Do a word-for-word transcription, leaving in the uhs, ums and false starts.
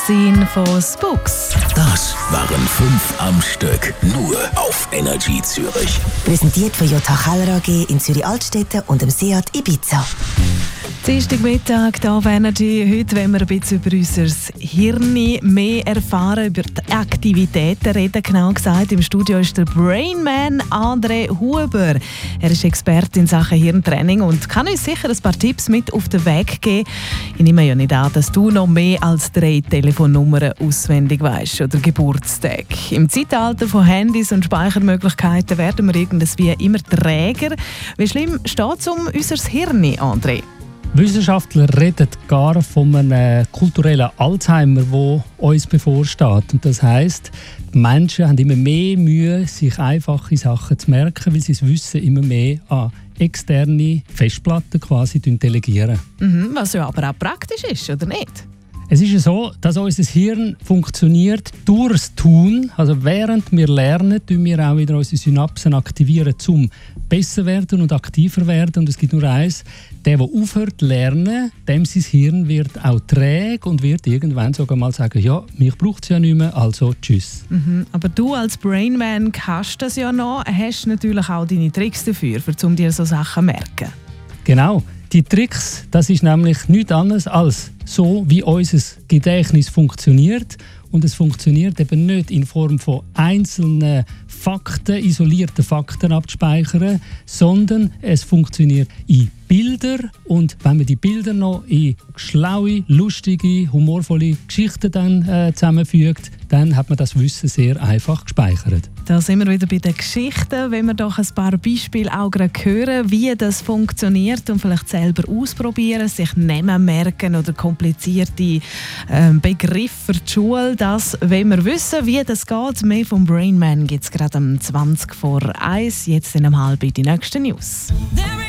Magazin von Spooks. Das waren fünf am Stück, nur auf Energy Zürich. Präsentiert von J H Keller A G in Zürich-Altstetten und dem Seat Ibiza. Dienstagmittag hier auf Energy. Heute wollen wir ein bisschen über unser Hirn mehr erfahren, über die Aktivitäten reden. Genau gesagt, im Studio ist der Brainman André Huber. Er ist Experte in Sachen Hirntraining und kann uns sicher ein paar Tipps mit auf den Weg geben. Ich nehme ja nicht an, dass du noch mehr als drei Telefonnummern auswendig weißt oder Geburtstag. Im Zeitalter von Handys und Speichermöglichkeiten werden wir irgendwie immer träger. Wie schlimm steht es um unser Hirn, André? Wissenschaftler reden gar von einem kulturellen Alzheimer, der uns bevorsteht. Und das heisst, die Menschen haben immer mehr Mühe, sich einfache Sachen zu merken, weil sie das Wissen immer mehr an externe Festplatten quasi delegieren. Mhm, was ja aber auch praktisch ist, oder nicht? Es ist ja so, dass unser Hirn funktioniert durchs Tun. Also während wir lernen, tun wir auch wieder unsere Synapsen aktivieren, um besser werden und aktiver werden. Und es gibt nur eins: der, der aufhört zu lernen, dem sein Hirn wird auch träge und wird irgendwann sogar mal sagen, ja, mich braucht es ja nicht mehr, also tschüss. Mhm, aber du als Brainman kannst das ja noch, hast natürlich auch deine Tricks dafür, um dir so Sachen zu merken. Genau. Die Tricks, das ist nämlich nichts anderes als so, wie unser Gedächtnis funktioniert. Und es funktioniert eben nicht in Form von einzelnen Fakten, isolierten Fakten abzuspeichern, sondern es funktioniert in Bilder. Und wenn man die Bilder noch in schlaue, lustige, humorvolle Geschichten dann, äh, zusammenfügt, dann hat man das Wissen sehr einfach gespeichert. Da sind wir wieder bei den Geschichten, wenn wir doch ein paar Beispiele auch gerade hören, wie das funktioniert und vielleicht selber ausprobieren, sich Namen merken oder komplizierte äh, Begriffe für die Schule. Das wollen wir wissen, wie das geht. Mehr vom Brainman gibt es gerade um zwanzig vor eins, jetzt in einem halb die nächsten News.